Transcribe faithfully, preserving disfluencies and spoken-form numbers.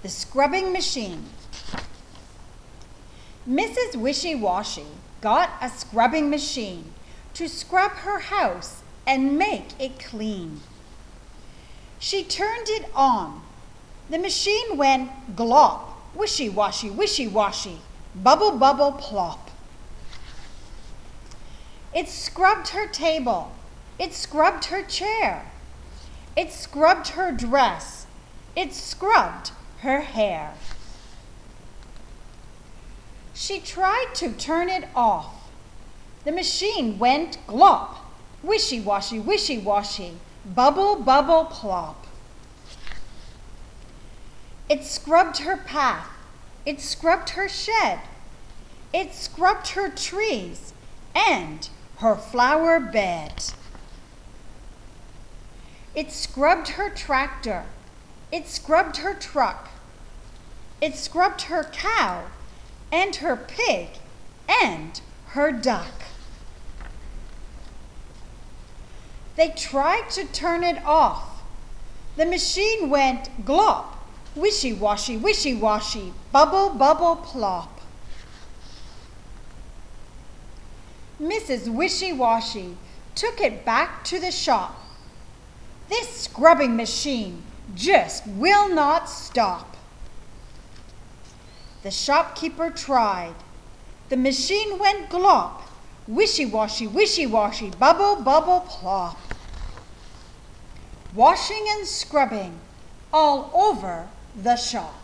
The scrubbing machine. Missus Wishy-Washy got a scrubbing machine to scrub her house and make it clean. She turned it on. The machine went glop, wishy-washy, wishy-washy, bubble, bubble, plop. It scrubbed her table. It scrubbed her chair. It scrubbed her dress. It scrubbed her hair. She tried to turn it off. The machine went glop, wishy-washy, wishy-washy, bubble, bubble, plop. It scrubbed her path. It scrubbed her shed. It scrubbed her trees and her flower bed. It scrubbed her tractor. It scrubbed her truck. It scrubbed her cow and her pig and her duck. They tried to turn it off. The machine went glop, wishy-washy, wishy-washy, bubble, bubble, plop. Missus Wishy-Washy took it back to the shop. This scrubbing machine just will not stop. The shopkeeper tried. The machine went glop, wishy-washy, wishy-washy, bubble, bubble, plop. Washing and scrubbing all over the shop.